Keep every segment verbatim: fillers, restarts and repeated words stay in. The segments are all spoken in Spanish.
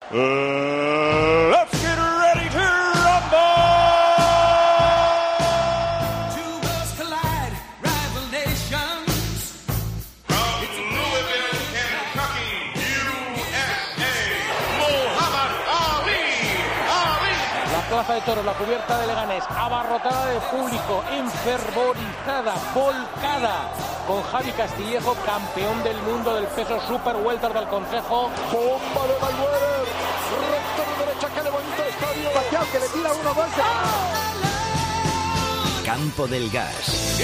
Uh, let's get ready to rumble! Two worlds collide, rival nations. From Louisville, Kentucky, U S A, Muhammad Ali. Ali. La plaza de toros, la cubierta de Leganés, abarrotada de público, enfervorizada, volcada, con Javi Castillejo, campeón del mundo del peso super welter del Consejo. Bomba de Mayweather, recto de derecha que levanta el estadio, Pacquiao que le tira uno más. Campo del Gas.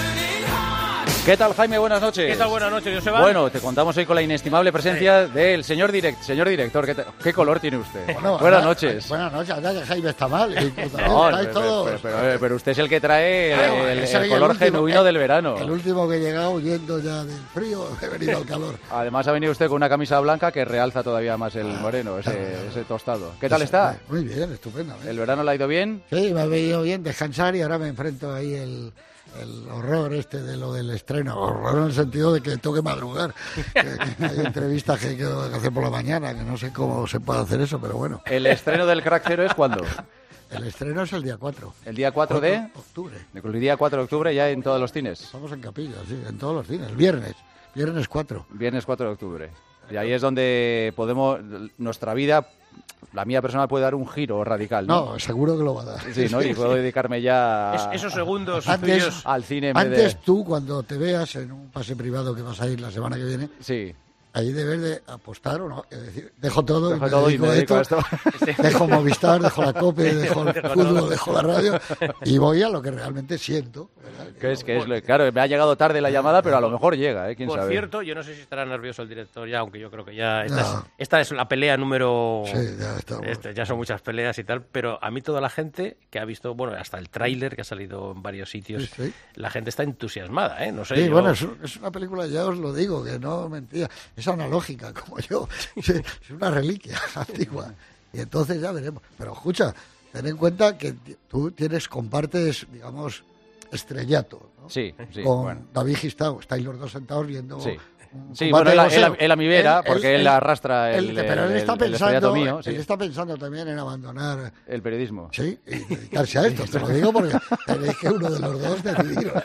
¿Qué tal, Jaime? Buenas noches. ¿Qué tal? Buenas noches, Joseba. Bueno, te contamos hoy con la inestimable presencia sí. del señor direct, señor director. ¿Qué, ¿Qué color tiene usted? Bueno, buenas ahora, noches. Buenas noches, ya que Jaime está mal. Y, no, pero, pero, pero, pero, pero usted es el que trae claro, el, el, el color el último, genuino el, del verano. El último que he llegado huyendo ya del frío, he venido al calor. Además ha venido usted con una camisa blanca que realza todavía más el moreno, ese, claro, ese tostado. ¿Qué tal está? Muy bien, estupendo. ¿El verano le ha ido bien? Sí, me ha venido bien descansar y ahora me enfrento ahí el... el horror este de lo del estreno, horror en el sentido de que tengo que madrugar, que, que hay entrevistas que hay que hacer por la mañana, que no sé cómo se puede hacer eso, pero bueno. ¿El estreno del Crack Cero es cuándo? El estreno es el día cuatro. ¿El día cuatro de octubre? El día cuatro de octubre ya en todos los cines. Estamos en Capilla, sí, en todos los cines, viernes, viernes cuatro. Viernes cuatro de octubre. Y ahí es donde podemos, nuestra vida... La mía personal puede dar un giro radical, ¿no? No, seguro que lo va a dar. Sí, ¿no? Y puedo dedicarme ya... Es, esos segundos antes, al cine. En antes vez de... tú, cuando te veas en un pase privado que vas a ir la semana que viene... Sí. Ahí debes de apostar o no, es decir, dejo todo, dejo y me todo dedico, y me dedico a esto, esto. Dejo Movistar, dejo la COPE, dejo el fútbol, dejo la radio y voy a lo que realmente siento. Que es que es lo, claro, me ha llegado tarde la llamada, pero a lo mejor llega, ¿eh? ¿Quién Por sabe? cierto, yo no sé si estará nervioso el director ya, aunque yo creo que ya esta, no. es, esta es la pelea número... Sí, ya estamos. Este, ya son muchas peleas y tal, pero a mí toda la gente que ha visto, bueno, hasta el tráiler que ha salido en varios sitios, sí, sí. La gente está entusiasmada, ¿eh? No sé. Sí, yo... bueno, es, es una película, ya os lo digo, que no mentira, es analógica. Como yo, es una reliquia antigua. Y entonces ya veremos. Pero escucha, ten en cuenta que tú tienes, compartes, digamos, estrellato, ¿no? Sí, sí. Con bueno. David Gistau, estáis los dos sentados viendo... Sí. Sí, bueno, él, él, él a mi vera, él, porque él, él arrastra el, él, Pero él está, el, pensando, el mío. Sí. Él está pensando también en abandonar... El periodismo. Sí, y dedicarse a esto. Te lo digo porque tenéis que uno de los dos decidir.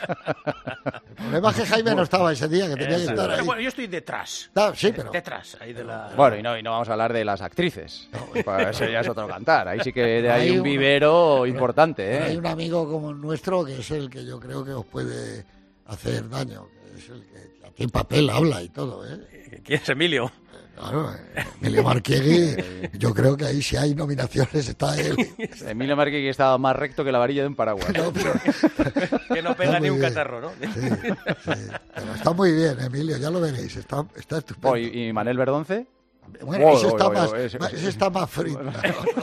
El problema es que Jaime no estaba ese día, que tenía que estar ahí. Bueno, yo estoy detrás. Ah, sí, pero... Detrás, ahí de la... Bueno, y no, y no vamos a hablar de las actrices. No, pues eso ya es otro cantar. Ahí sí que hay, hay un vivero un, importante, ¿eh? Hay un amigo como nuestro que es el que yo creo que os puede hacer daño, que es el que aquí en papel habla y todo, ¿eh? ¿Quién es Emilio? Claro, Emilio Marquiegui, yo creo que ahí si hay nominaciones está él. Emilio Marquiegui estaba más recto que la varilla de un paraguas. No, pero, que no pega ni un bien. Catarro, ¿no? Sí, sí, pero está muy bien, Emilio, ya lo veréis, está, está estupendo. Oh, ¿y, ¿Y Manuel Verdonce? Bueno, oh, ese, oh, está oh, más, oh, ese, más, ese está más frito. No, no.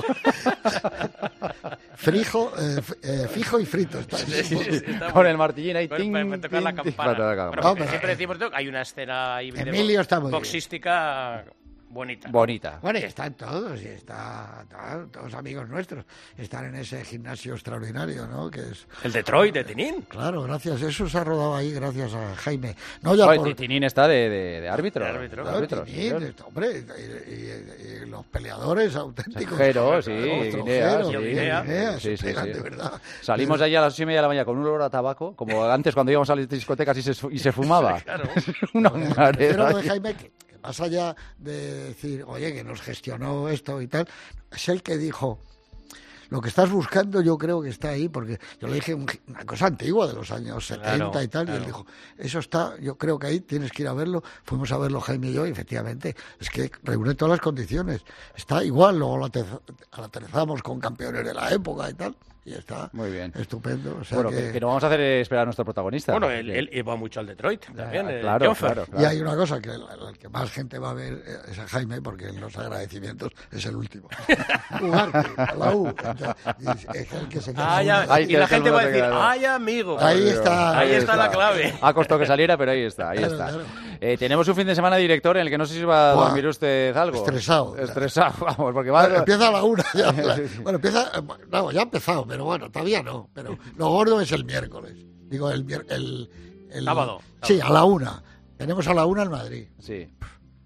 Frijo, eh, eh, fijo y frito. Está sí, sí, sí, está con el martillín ahí. Para, ting, para tocar la campana. Ting, para bueno, no, pero siempre decimos que hay una escena ahí Emilio está muy boxística bien. Bonita. Bonita. Bueno, y están todos, y está, está, todos amigos nuestros. Están en ese gimnasio extraordinario, ¿no? Que es el Detroit de Tinín. Claro, gracias. Eso se ha rodado ahí gracias a Jaime. No, ya Oye, por... Tinín está de, de, de árbitro. De árbitro. Claro, árbitro Tinín, sí, hombre, y, y, y los peleadores auténticos. Jero, sí, Guinea, sí, Guinea, Guinea, sí, sí, pegan, sí. de verdad. Salimos allá a las ocho y media de la mañana con un olor a tabaco, como antes cuando íbamos a las discotecas y se, y se fumaba. Claro. Una manera de Jaime que, que más allá de decir, oye, que nos gestionó esto y tal, es el que dijo, lo que estás buscando yo creo que está ahí, porque yo le dije un, una cosa antigua de los años setenta claro, y tal, claro. Y él dijo, eso está, yo creo que ahí tienes que ir a verlo. Fuimos a verlo Jaime y yo, y efectivamente, es que reúne todas las condiciones. Está igual, luego lo aterrizamos con campeones de la época y tal. Y está muy bien, estupendo. O sea bueno, que... que, que no vamos a hacer esperar a nuestro protagonista. Bueno, él, él iba mucho al Detroit también. Ah, claro, claro, claro. Y hay una cosa, que el, el que más gente va a ver es a Jaime, porque en los agradecimientos es el último. Ugarte, a la U. Es el que se queda. Ah, ya, Ay, y la gente va a decir, ¡ay, amigo! Ahí está. Ahí, ahí está, está la clave. Ha costado que saliera, pero ahí está, ahí claro, está. Claro. Eh, tenemos un fin de semana, director, en el que no sé si va a Buah, dormir usted algo. Estresado. Estresado, vamos, porque va... Bueno, empieza a la una. Ya, bueno, empieza... No, ya ha empezado, pero bueno, todavía no. Pero lo gordo es el miércoles. Digo, el... el, el, el sábado. Sí, a la una. Tenemos a la una en Madrid. Sí.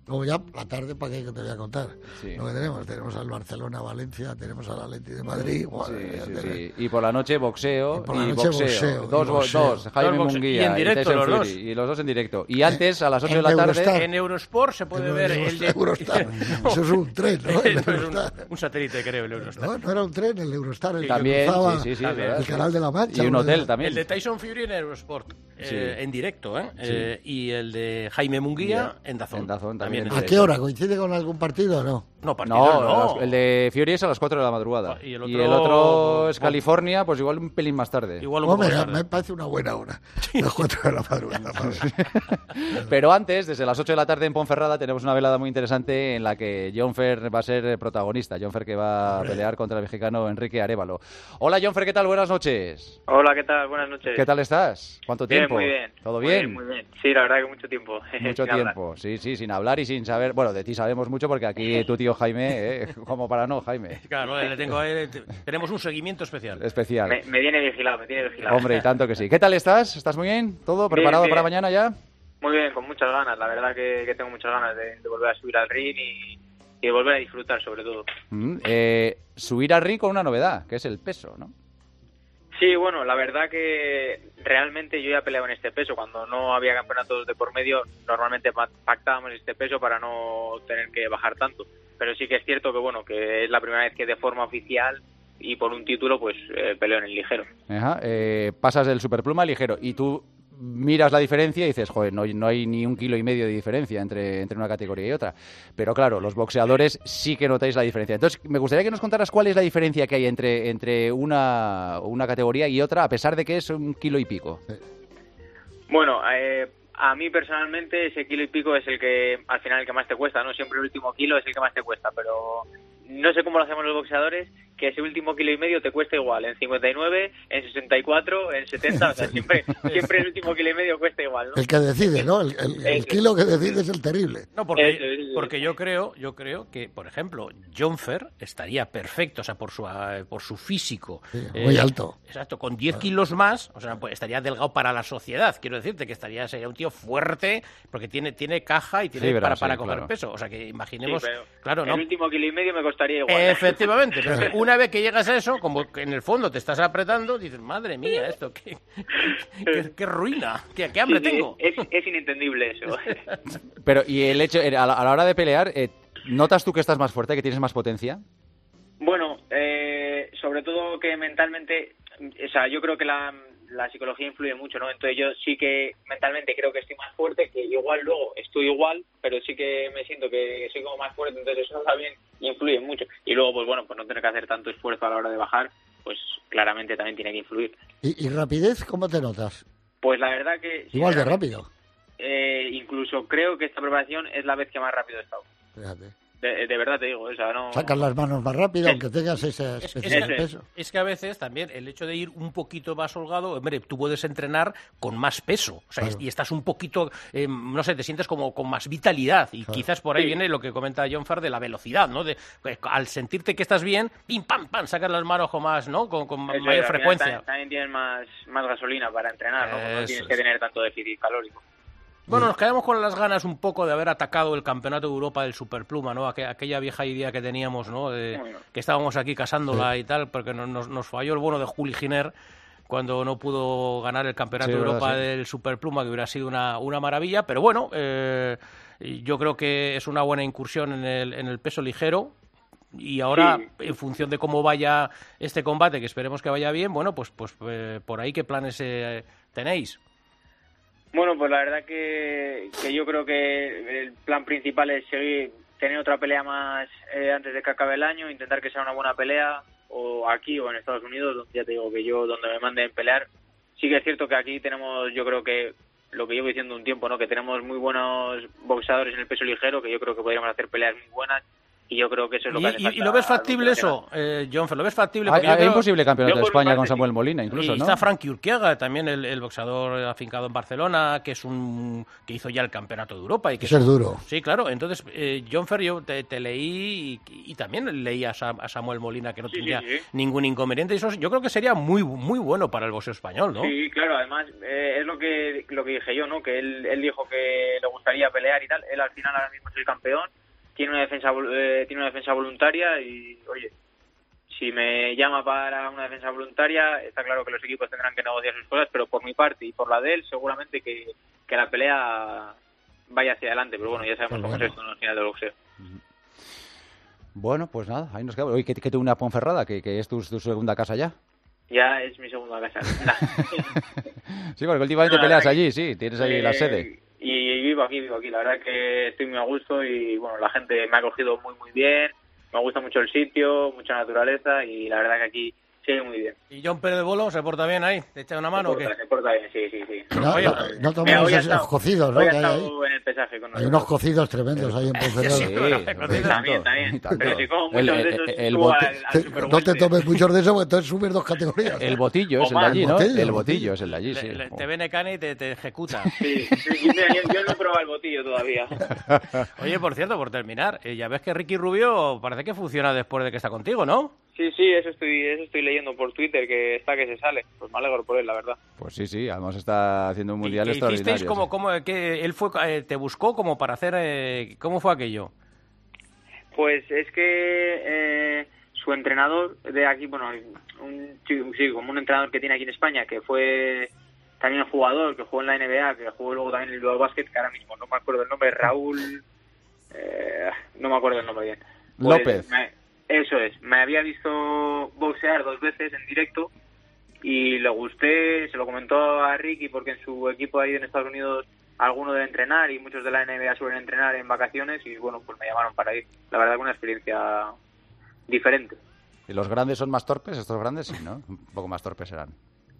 Luego ya la tarde, ¿para qué te voy a contar? Sí. Lo que tenemos, tenemos al Barcelona, Valencia, tenemos al Atleti de Madrid. Sí, sí, sí. Y por la noche boxeo y, y, por la noche boxeo. boxeo. Dos, y boxeo. dos, Jaime Dos Munguía y en directo y Tyson los Fury, dos. y los dos en directo. Y antes, a las ocho En de la tarde... Eurostar. En Eurosport se puede En ver Eurostar, el de... Eurostar. Eso es un tren, ¿no? El No, es un, Eurostar. un satélite, creo, el Eurostar. No, no era un tren, el Eurostar, el También, que cruzaba sí, sí, sí, el verdad, Canal de la Mancha. Y un uno hotel de- también. El de Tyson Fury en Eurosport, Sí. eh, en directo, ¿eh? Sí. Eh, y el de Jaime Munguía en Dazón. En Dazón también. en ¿A directo. qué hora? ¿Coincide con algún partido o no? No, partido No, no. las- el de Fury es a las cuatro de la madrugada. Y Y el el otro- otro, es bueno. California, pues igual un pelín más tarde. Igual un Oh, poco me, más tarde. me parece una buena hora. Las cuatro de la madrugada. Pero antes, desde las ocho de la tarde en Ponferrada, tenemos una velada muy interesante en la que Jon Fer va a ser protagonista. Jon Fer que va a pelear contra el mexicano Enrique Arévalo. Hola, Jon Fer, ¿qué tal? Buenas noches. Hola, ¿qué tal? Buenas noches. ¿Qué tal estás? ¿Cuánto Bien, tiempo? muy bien. ¿Todo Muy bien? Muy bien. Sí, la verdad que mucho tiempo. Mucho sin hablar. tiempo, sí, sí, sin hablar y sin saber. Bueno, de ti sabemos mucho porque aquí tu tío Jaime, ¿eh? Como para no, Jaime. Claro, le tengo, eh, te- tenemos un seguimiento especial. Especial. Me, me tiene vigilado, me tiene vigilado. Hombre, y tanto que sí. ¿Qué tal estás? ¿Estás muy bien? ¿Todo Bien, preparado bien. para mañana ya? Muy bien, con muchas ganas. La verdad que, que tengo muchas ganas de, de volver a subir al ring y, y de volver a disfrutar, sobre todo. Mm, eh, subir a ring con una novedad, que es el peso, ¿no? Sí, bueno, la verdad que realmente yo ya peleaba en este peso. Cuando no había campeonatos de por medio, normalmente pa- pactábamos este peso para no tener que bajar tanto. Pero sí que es cierto que, bueno, que es la primera vez que de forma oficial y por un título, pues eh, peleo en el ligero. Ajá, eh, pasas del superpluma al ligero y tú miras la diferencia y dices, joder, no, no hay ni un kilo y medio de diferencia entre, entre una categoría y otra. Pero claro, los boxeadores sí que notáis la diferencia. Entonces, me gustaría que nos contaras cuál es la diferencia que hay entre, entre una, una categoría y otra, a pesar de que es un kilo y pico. Bueno, eh, a mí personalmente ese kilo y pico es el que al final el que más te cuesta, ¿no? Siempre el último kilo es el que más te cuesta, pero no sé cómo lo hacemos los boxeadores, que ese último kilo y medio te cuesta igual, en cincuenta y nueve, en sesenta y cuatro, en setenta, o sea, siempre, siempre el último kilo y medio cuesta igual, ¿no? El que decide, ¿no? El, el- el Eso. kilo que decide es el terrible. No, porque, Eso, eso, eso. porque yo creo, yo creo que, por ejemplo, Jon Fer estaría perfecto, o sea, por su eh, por su físico. Sí, muy alto. Exacto, con diez kilos más, o sea, pues estaría delgado para la sociedad. Quiero decirte que estaría sería un tío fuerte, porque tiene tiene caja y tiene Sí, verás, para, para sí, coger claro. peso. O sea, que Sí, imaginemos, pero claro, ¿no? el último kilo y medio me costaría igual. Efectivamente, pero que una vez que llegas a eso, como que en el fondo te estás apretando, dices, madre mía, esto, qué, qué, qué ruina, qué, qué hambre Sí, sí, tengo. Es, es inentendible eso. Pero, y el hecho, a la, a la hora de pelear, eh, ¿notas tú que estás más fuerte, que tienes más potencia? Bueno, eh, sobre todo que mentalmente, o sea, yo creo que la, la psicología influye mucho, ¿no? Entonces yo sí que mentalmente creo que estoy más fuerte, que igual luego estoy igual, pero sí que me siento que soy como más fuerte, entonces eso también influye mucho. Y luego, pues bueno, pues no tener que hacer tanto esfuerzo a la hora de bajar, pues claramente también tiene que influir. ¿Y, y rapidez cómo te notas? Pues la verdad que... Igual de sinceramente, rápido. Eh, incluso creo que esta preparación es la vez que más rápido he estado. Fíjate. De, de verdad te digo, o sea, no... Sacas las manos más rápido, Sí. aunque tengas ese Es, es especial que, peso. es que a veces también el hecho de ir un poquito más holgado, hombre, tú puedes entrenar con más peso, o sea, Claro. y estás un poquito, eh, no sé, te sientes como con más vitalidad, y Claro. quizás por ahí Sí. viene lo que comenta Jon Fer de la velocidad, ¿no? De, eh, al sentirte que estás bien, pim, pam, pam, sacas las manos con más, ¿no? Con, con Eso mayor es, al final frecuencia. También, también tienes más, más gasolina para entrenar, ¿no? Pues no Eso tienes es. que tener tanto déficit calórico. Bueno, nos quedamos con las ganas un poco de haber atacado el Campeonato de Europa del Superpluma, ¿no? Aqu- aquella vieja idea que teníamos, ¿no? De- Bueno. que estábamos aquí casándola y tal, porque nos, nos, nos falló el bono de Juli Giner cuando no pudo ganar el Campeonato Sí, de verdad, Europa sí. del Superpluma, que hubiera sido una, una maravilla, pero bueno, eh, yo creo que es una buena incursión en el, en el peso ligero. Y ahora, Sí. en función de cómo vaya este combate, que esperemos que vaya bien, bueno, pues, pues eh, por ahí qué planes eh, tenéis. Bueno, pues la verdad que, que yo creo que el plan principal es seguir, tener otra pelea más eh, antes de que acabe el año, intentar que sea una buena pelea, o aquí o en Estados Unidos, donde ya te digo que yo, donde me manden pelear. Sí que es cierto que aquí tenemos, yo creo que, lo que llevo diciendo un tiempo, ¿no? Que tenemos muy buenos boxeadores en el peso ligero, que yo creo que podríamos hacer peleas muy buenas, y yo creo que eso es lo que ¿Y, hace y, falta y lo ves factible al eso, eh, Jonfer? ¿Lo ves factible? Hay, Porque yo hay creo- un posible campeonato yo de por mi España con parte Samuel sí. Molina, incluso, y ¿no? está Frankie Urquiaga, también el, el boxeador afincado en Barcelona, que es un que hizo ya el campeonato de Europa. Y que Eso es duro. Sí, claro. Entonces, eh, Jonfer, yo te, te leí y, y también leí a, Sam- a Samuel Molina, que no Sí, tendría sí, sí. ningún inconveniente. Y eso yo creo que sería muy muy bueno para el boxeo español, ¿no? Sí, claro, además eh, es lo que lo que dije yo, ¿no? Que él, él dijo que le gustaría pelear y tal. Él al final ahora mismo es el campeón, tiene una defensa vol- eh, tiene una defensa voluntaria y, oye, si me llama para una defensa voluntaria, está claro que los equipos tendrán que negociar sus cosas, pero por mi parte y por la de él, seguramente que, que la pelea vaya hacia adelante. Pero bueno, ya sabemos cómo es esto, ¿no? Al final del boxeo. Bueno, pues nada, ahí nos quedamos. Oye, que, que te une a Ponferrada, que, que es tu, tu segunda casa ya. Ya es mi segunda casa. Nah. Sí, porque últimamente No, la peleas verdad que- allí, sí, tienes ahí la Eh, sede. Y vivo aquí, vivo aquí. La verdad que estoy muy a gusto y bueno, la gente me ha acogido muy, muy bien. Me gusta mucho el sitio, mucha naturaleza y la verdad que aquí sigue muy bien. ¿Y John Pérez de Bolo se porta bien ahí? ¿Te echa una mano se o qué? porta, se porta bien, sí, sí, sí. No, Oye, no, no Mira, tomamos hoy ha esos estado- cocidos, ¿no? hoy que ha hay ahí. estado en el pesaje con Hay nosotros. unos cocidos tremendos ahí en Ponferrada. Sí, También, también. y tanto. Pero si como muchos El- de el- esos, el subo bote- al, al Te- Super no te Welter. tomes muchos de esos, porque entonces subes dos categorías. El botillo O es el de más. allí, ¿no? Botillo, El botillo. botillo es el de allí, sí. Le- le- te viene Cani y te, te ejecuta. Sí, sí, mira, yo, yo no he probado el botillo todavía. Oye, por cierto, por terminar, eh, ya ves que Ricky Rubio parece que funciona después de que está contigo, ¿no? Sí, sí, eso estoy, eso estoy leyendo por Twitter, que está que se sale. Pues me alegro por él, la verdad. Pues sí, sí, además está haciendo un mundial ¿Y qué extraordinario. hicisteis como, sí. como que él fue, eh, te buscó como para hacer, eh, ¿cómo fue aquello? Pues es que eh, su entrenador de aquí, bueno, un chico, sí, como un entrenador que tiene aquí en España, que fue también jugador, que jugó en la N B A, que jugó luego también en el Bilbao Basket, que ahora mismo no me acuerdo el nombre, Raúl, eh, no me acuerdo el nombre bien. Pues, López. me- eso es, me había visto boxear dos veces en directo y le gusté, se lo comentó a Ricky porque en su equipo ahí en Estados Unidos alguno debe entrenar y muchos de la N B A suelen entrenar en vacaciones y bueno, pues me llamaron para ir. La verdad que una experiencia diferente. ¿Y los grandes son más torpes? ¿Estos grandes? Sí, ¿no? Un poco más torpes serán.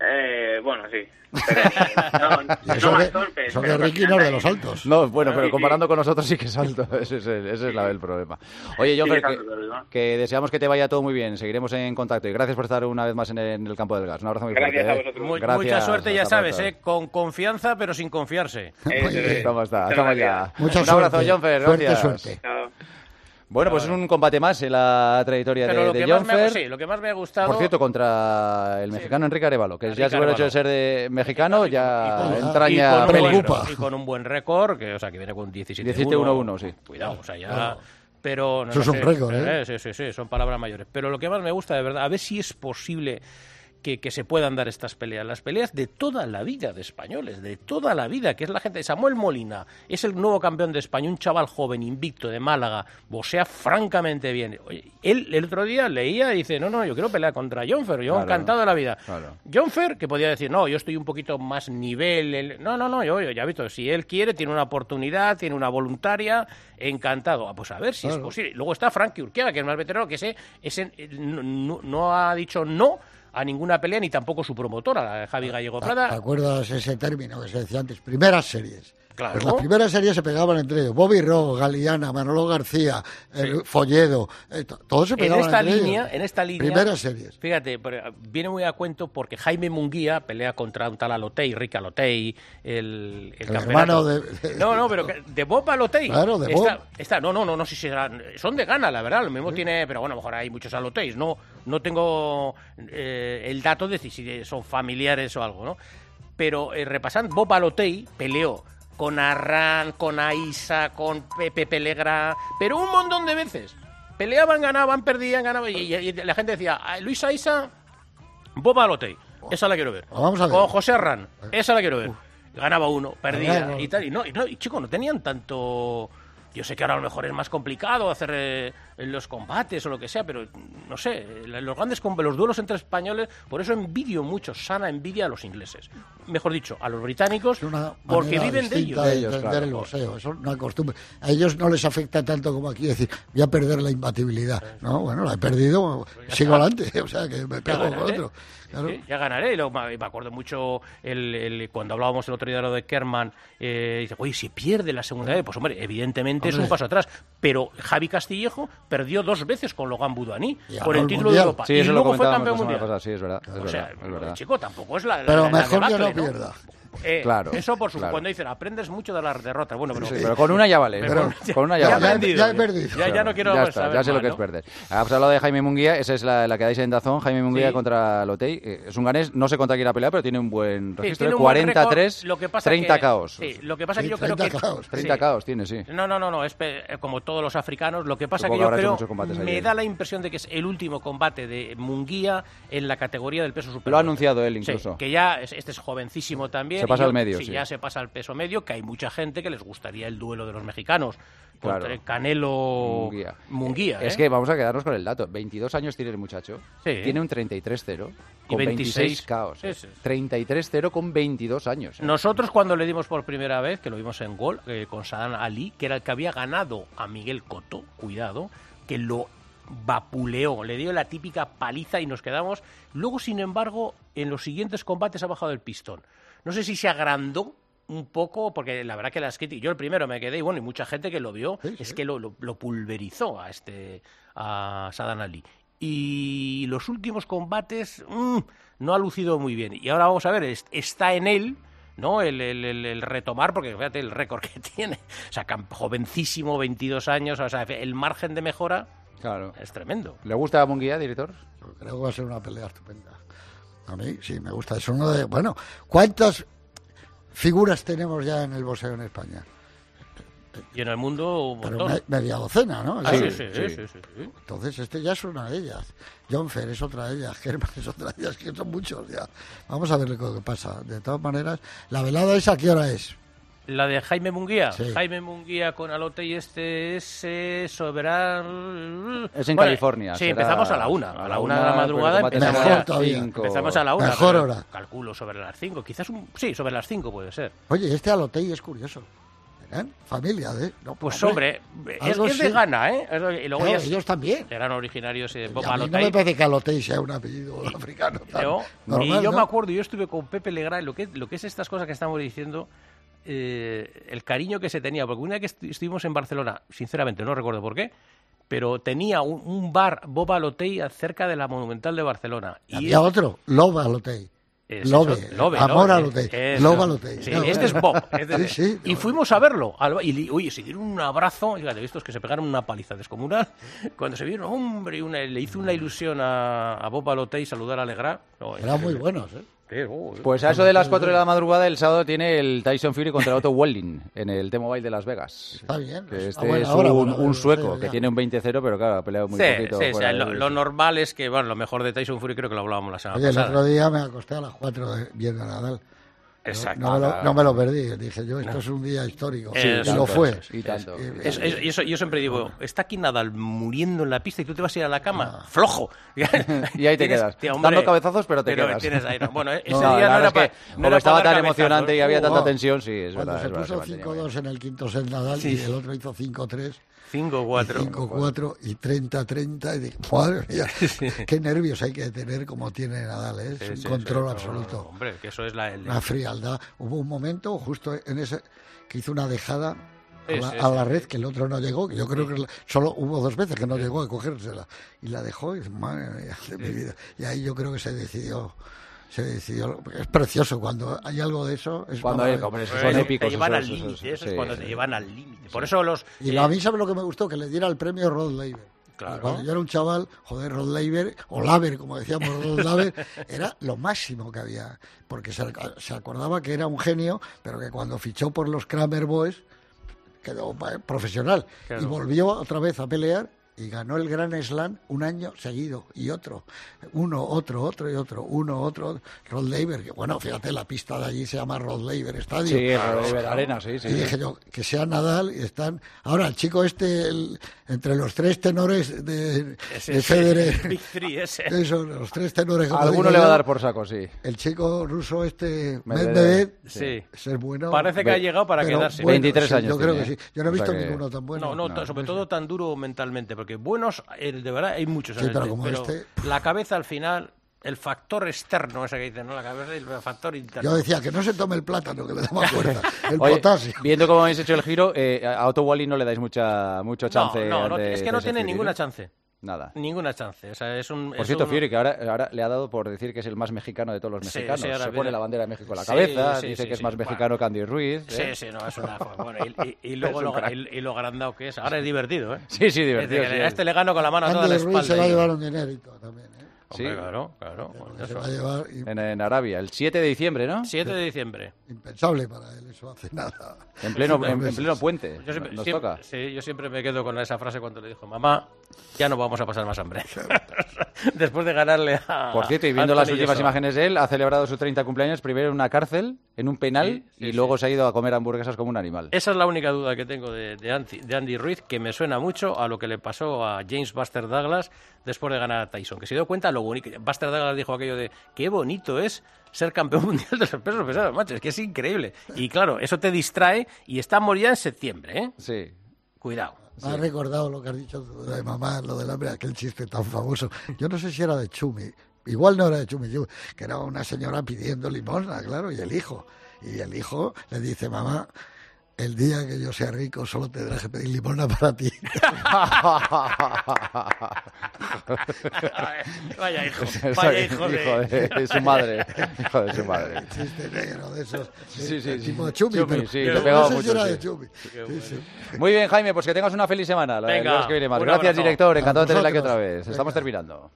Eh, bueno, sí. Pero, no, Y no eso más que, torpes, eso que pero Ricky al no es de final los altos. No, bueno, pero Sí, sí. comparando con nosotros sí que es alto. Ese es el, ese es la- el problema. Oye, Jonfer, Sí, que, es alto, ¿verdad? que deseamos que te vaya todo muy bien. Seguiremos en contacto. Y gracias por estar una vez más en el, en el campo del gas. Un abrazo muy Gracias fuerte. a ¿eh? vosotros. Mu- Gracias, mucha suerte, ya hasta sabes, pronto. ¿eh? Con confianza, pero sin confiarse. Eso es. ¿Cómo está? Muchas Estamos gracias. ya. Mucha Un abrazo, suerte. Jonfer. Suerte, Gracias. suerte. Chao. Bueno, pues es un combate más en la trayectoria Pero de, lo de que, más me, ha- Jonfer. sí, lo que más me ha gustado... Por cierto, contra el mexicano Enrique Arevalo, que Enrique ya se el hecho de Arévalo. ser de mexicano, ya y con- entraña y con, un peligro. buen, y con un buen récord, que, o sea, que viene con diecisiete diecisiete uno uno, sí. Cuidado, o sea, ya... Claro. Pero, no, Eso no es un sé, récord, ¿eh? Sí, sí, sí, son palabras mayores. Pero lo que más me gusta, de verdad, a ver si es posible que, que se puedan dar estas peleas. Las peleas de toda la vida de españoles, de toda la vida, que es la gente. Samuel Molina es el nuevo campeón de España, un chaval joven, invicto, de Málaga, boxea francamente bien. Oye, él el otro día leía y dice, no, no, yo quiero pelear contra Jonfer, yo Claro, encantado de la vida. claro. Jonfer, que podía decir, no, yo estoy un poquito más nivel. el- No, no, no, yo, yo ya he visto, si él quiere, tiene una oportunidad, tiene una voluntaria, encantado. Ah, pues a ver si es Claro. posible. Luego está Frankie Urquiaga, que es más veterano, que ese, ese eh, no, no- no ha dicho no a ninguna pelea, ni tampoco su promotora, la de Javi Gallego ¿Te Prada. acuerdas ese término que se decía antes? Primeras series. Claro. Pues las primeras series se pegaban entre ellos. Bobby Rowe, Galeana, Manolo García, el Folledo, eh, to- todos se En pegaban esta entre línea, ellos. en esta línea, Primeras series. fíjate, pero viene muy a cuento porque Jaime Munguía pelea contra un tal Alotei, Rick Alotei, el, el, El campeonato. hermano de- No, no, pero que- de Bob Alotei. Claro, de Bob. Está, está- no, no, no, no sé si serán, son de Ghana, la verdad, lo mismo tiene, pero bueno, a lo mejor hay muchos Aloteis, no, no tengo eh, el dato de si- si son familiares o algo, ¿no? Pero eh, repasando, Bob Alotei peleó con Arran, con Aisa, con Pepe Pelegra, pero un montón de veces. Peleaban, ganaban, perdían, ganaban, y, y- y la gente decía, "Ah, Luis Aisa, Bob Alotei, esa la quiero ver. Vamos a ver. Con José Arran, esa la quiero ver. Ganaba uno, perdía, Claro. y tal, y no, y no, y chico, no tenían tanto... Yo sé que ahora a lo mejor es más complicado hacer eh, los combates o lo que sea, pero no sé, los grandes com- los duelos entre españoles, por eso envidio mucho, sana envidia a los ingleses. Mejor dicho, a los británicos, Es una porque manera viven de distinta ellos. de ellos, entender claro. el boxeo. Eso no hay costumbre. A ellos no les afecta tanto como aquí decir, voy a perder la imbatibilidad. No, bueno, la he perdido, sigo adelante. O sea, que me Ya pego con ganaré. otro. Claro. Sí, ya ganaré. Y luego me me acuerdo mucho el, el- cuando hablábamos el otro día de lo de Kerman, eh, dice, oye, si pierde la segunda vez, pues hombre, evidentemente evidentemente Hombre. es un paso atrás. Pero Javi Castillejo perdió dos veces con Logan Buduani Y por ganó el el título mundial. de Europa. Sí, y eso lo luego fue comentábamos campeón la semana mundial. pasada, sí, es verdad. Es O verdad, sea, es verdad. chico, tampoco es la, la- Pero la mejor que debacle, no pierda. Eh, Claro, eso por su claro. cuando dicen aprendes mucho de las derrotas. Bueno, pero, Sí, pero con una ya vale. Pero- con, con una ya, ya, he vale. perdido, ya he perdido. Ya, ya no quiero ya está, saber ya sé lo más, que ¿no? es perder. Has hablado de Jaime Munguía, esa es la, la que dais en Dazón. Jaime Munguía Sí. contra Lotey. Eh, es un ganés, no sé contra quién ha peleado, pero tiene un buen Sí, registro. tiene de un buen cuarenta a tres, récord, lo que pasa treinta que- caos. Sí, lo que pasa Sí, que yo creo treinta que caos. treinta sí. caos tiene, sí. No, no, no, no, es pe- eh, como todos los africanos. Lo que pasa Supongo que que yo habrá hecho creo, muchos combates me allí. da la impresión de que es el último combate de Munguía en la categoría del peso super. Lo ha anunciado él Sí, incluso. que ya, es- este es jovencísimo también. Se y pasa yo- al medio, sí, sí. ya se pasa al peso medio, que hay mucha gente que les gustaría el duelo de los mexicanos. Claro. Contra el Canelo Munguía. Munguía, Es ¿eh? que vamos a quedarnos con el dato. veintidós años tiene el muchacho. Sí. Tiene un treinta y tres cero. Y Con veintiséis veintiséis caos. Sí, sí. treinta y tres cero con veintidós años. ¿eh? Nosotros cuando le dimos por primera vez, que lo vimos en Gol, eh, con Sadam Ali, que era el que había ganado a Miguel Cotto, cuidado, que lo vapuleó, le dio la típica paliza y nos quedamos. Luego, sin embargo, en los siguientes combates ha bajado el pistón. No sé si se agrandó un poco, porque la verdad que las críticas, yo el primero me quedé, y bueno, y mucha gente que lo vio, Sí, sí. es que lo, lo- lo pulverizó a este a Sadam Ali. Y los últimos combates mm, no ha lucido muy bien. Y ahora vamos a ver, es- está en él, ¿no? El, el- el- el retomar, porque fíjate el récord que tiene. O sea, cam- jovencísimo, veintidós años, o sea, el margen de mejora Claro. es tremendo. ¿Le gusta a Munguía, director? Creo que va a ser una pelea estupenda. A mí sí, me gusta. Es uno de... Bueno, ¿cuántas figuras tenemos ya en el boxeo en España? Y en el mundo un Pero montón. me- media docena, ¿no? Ah, Sí. sí, sí, sí. sí, sí, sí. Entonces este ya es una de ellas. John Fer es otra de ellas. Germán es otra de ellas. Que son muchos ya. Vamos a ver lo que pasa. De todas maneras, la velada esa, ¿qué hora es? La de Jaime Munguía. Sí. Jaime Munguía con Alote y este es eh, Soberán. Es en Bueno, California. Sí, será empezamos a la una. A la una de la madrugada pero el combate empezamos, será Mejor todavía. cinco. empezamos a la una. Mejor pero hora. Calculo sobre las cinco. Quizás un. Sí, sobre las cinco puede ser. Oye, este Alotei es curioso. ¿Eh? Familia, ¿eh? No, Pues hombre, es, algo es de sí. Ghana, ¿eh? Es de- Y luego Claro, ya ellos también. eran originarios de Y Bob a mí no Alotei. me parece que Alotei sea un apellido africano. tan Yo- normal, y yo ¿no? me acuerdo, yo estuve con Pepe Legrand, lo que, lo que es estas cosas que estamos diciendo, eh, el cariño que se tenía, porque una vez que estu- estuvimos en Barcelona, sinceramente no recuerdo por qué, pero tenía un, un bar Bob Alotei cerca de la Monumental de Barcelona. Y había otro, Loba Alotei. Es Lobe, eso, Lobe, amor Lobe, a Alotei, eso. Loba Alotei. Sí, Ya, este bueno. es Bob. este es- Sí, sí. y fuimos a verlo. al- Y, li- oye, se dieron un abrazo. Fíjate, estos que se pegaron una paliza descomunal. Cuando se vieron, hombre, una, le hizo una ilusión a, a Bob Alotei saludar a Legrand. No, Eran muy increíble. buenos, ¿eh? Sí, oh, eh. Pues a eso de las cuatro de la madrugada, el sábado tiene el Tyson Fury contra Otto Wallin en el T-Mobile de Las Vegas. Está bien. Que A este buena es hora, un, bueno, un bueno, sueco sí, que ya. tiene un veinte cero, pero claro, ha peleado muy Sí, poquito. sí, o fuera sea, lo, de- lo normal es que, bueno, lo mejor de Tyson Fury creo que lo hablábamos la semana Oye, el pasada. otro día me acosté a las cuatro de, viendo a Nadal. Exacto. No me, lo, no me lo perdí. Dije yo, esto es un día histórico. Sí, y lo tanto, fue. Y tanto. Eh, Es- es- y eso, yo siempre digo, está aquí Nadal muriendo en la pista y tú te vas a ir a la cama, Ah. flojo. Y ahí te Tienes- quedas. tío, hombre, Dando cabezazos, pero te pero quedas. tienes ahí, no. Bueno, ese No, día la no verdad era es que, para. como estaba tan emocionante y había tanta Uh, tensión, sí, es Cuando verdad. se es verdad, puso se mantenía cinco muy dos en el quinto set Nadal Sí. y el otro hizo cinco tres, cinco cuatro. cinco cuatro y treinta treinta. Y dije, madre mía, qué nervios hay que tener como tiene Nadal, ¿eh? Es Sí, un sí, control sí, no, absoluto. no, hombre, que eso es la. el- Una frialdad. Hubo un momento justo en ese que hizo una dejada a Sí, la, sí, a la sí. red que el otro no llegó, que yo creo que la- solo hubo dos veces que no llegó a cogérsela y la dejó y dice, madre mía, de mi vida. Y ahí yo creo que se decidió, se decidió, es precioso cuando hay algo de eso. Es Cuando para hay, ver. hombre, esos Pues son te épicos. llevan esos- al esos- límite, eso sí, es cuando te sí. llevan al límite. Por eso los. Y eh, a mí, ¿sabes lo que me gustó? Que le diera el premio Rod Laver. Claro. Cuando yo era un chaval, joder, Rod Laver, o Laver, como decíamos, Rod Laver, era lo máximo que había. Porque se, se acordaba que era un genio, pero que cuando fichó por los Kramer Boys, quedó eh, profesional. Claro. Y volvió otra vez a pelear y ganó el Grand Slam un año seguido y otro. Uno, otro, otro y otro. Uno, otro, otro. Rod Laver, que bueno, fíjate, la pista de allí se llama Rod Laver Estadio. Sí, Rod Arena, sí, sí. Y dije yo, que sea Nadal y están... Ahora, el chico este, el- entre los tres tenores de, ese- de ese- Federer, Big Three, ese. eso, los tres tenores... como Alguno digo le va a yo, dar por saco, sí. El chico ruso este, Medvedev. Medvedev, Sí. ese es bueno. Parece que ha llegado para pero quedarse. bueno, veintitrés sí, años Yo creo tiene, que sí. Yo no he o sea visto que- ninguno tan bueno. No, no, No, sobre no todo sé. tan duro mentalmente, porque buenos, eh, de verdad, hay muchos en Sí, el pero tenis, como pero este- la cabeza al final el factor externo, ese que dicen, ¿no? La cabeza y el factor interno. Yo decía que no se tome el plátano, que le da más fuerza. El Oye, potasio. viendo cómo habéis hecho el giro, eh, a Otto Wally no le dais mucha, mucho chance. No, no, no, de- es que de no ese tiene Fury, ninguna ¿no? chance. Nada. Ninguna chance. O sea, es un. Por es cierto, un- Fury, que ahora, ahora le ha dado por decir que es el más mexicano de todos los Sí, mexicanos. sí, ahora Se viene- pone la bandera de México en la Sí, cabeza, sí, dice sí, que es sí. más mexicano que Andy Ruiz. Sí, ¿eh? sí, no, es una. Bueno, y, y- y luego Es un lo, crack. y, y lo agrandado que es. Ahora es divertido, ¿eh? Sí, sí, divertido. Es decir, sí. a este le gano con la mano a toda la Andy Ruiz espalda. se va a y- llevar un dinerito también, ¿eh? Sí. Hombre, claro, claro. bueno, Se eso. va a llevar... y- En, en Arabia, el siete de diciembre, ¿no? siete de diciembre. Impensable para él, eso hace nada. En pleno, en, en meses. pleno puente. Yo siempre, Nos siempre- toca. sí, yo siempre me quedo con esa frase cuando le dijo, mamá, ya no vamos a pasar más hambre. Después de ganarle a. Por cierto, y viendo las Anthony últimas Joshua. imágenes de él, ha celebrado su treinta cumpleaños primero en una cárcel, en un penal, Sí, sí, y sí. luego se ha ido a comer hamburguesas como un animal. Esa es la única duda que tengo de, de, Andy, de Andy Ruiz, que me suena mucho a lo que le pasó a James Buster Douglas después de ganar a Tyson, que se dio cuenta lo bonito. Buster Douglas dijo aquello de qué bonito es ser campeón mundial de los pesos pesados, macho, es que es increíble. Y claro, eso te distrae y estamos ya en septiembre, ¿eh? Sí. Cuidado. Me ha recordado lo que has dicho tú de mamá, lo del hambre, aquel chiste tan famoso. Yo no sé si era de Chumi, igual no era de Chumi, yo- que era una señora pidiendo limosna, claro, y el hijo. Y el hijo le dice, mamá, el día que yo sea rico solo tendrás que pedir limosna para ti. Vaya hijo, vaya hijo de... Hijo de su madre. Hijo de su madre. Chiste negro de esos. Sí, sí, eh, sí. tipo Chumi, Chumi, pero, sí, pero te no pegaba sé si mucho, era sí. de Chumi. Sí, sí. Muy bien, Jaime, pues que tengas una feliz semana. La- el Venga, lunes que viene más. un Gracias, abrazo. director. Encantado A de tenerla aquí vosotros. otra vez. Estamos Venga. terminando.